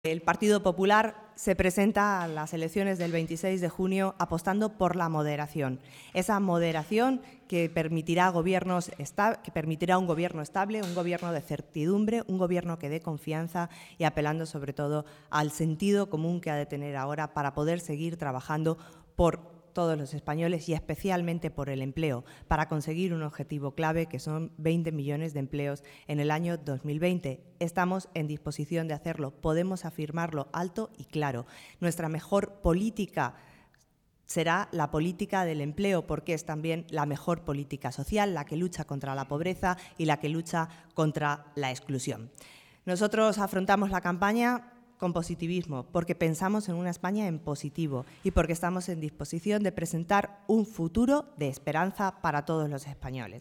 El Partido Popular se presenta a las elecciones del 26 de junio apostando por la moderación. Esa moderación que permitirá un gobierno estable, un gobierno de certidumbre, un gobierno que dé confianza y apelando sobre todo al sentido común que ha de tener ahora para poder seguir trabajando por todos los españoles y especialmente por el empleo, para conseguir un objetivo clave que son 20 millones de empleos en el año 2020. Estamos en disposición de hacerlo, podemos afirmarlo alto y claro. Nuestra mejor política será la política del empleo, porque es también la mejor política social, la que lucha contra la pobreza y la que lucha contra la exclusión. Nosotros afrontamos la campaña con positivismo, porque pensamos en una España en positivo y porque estamos en disposición de presentar un futuro de esperanza para todos los españoles.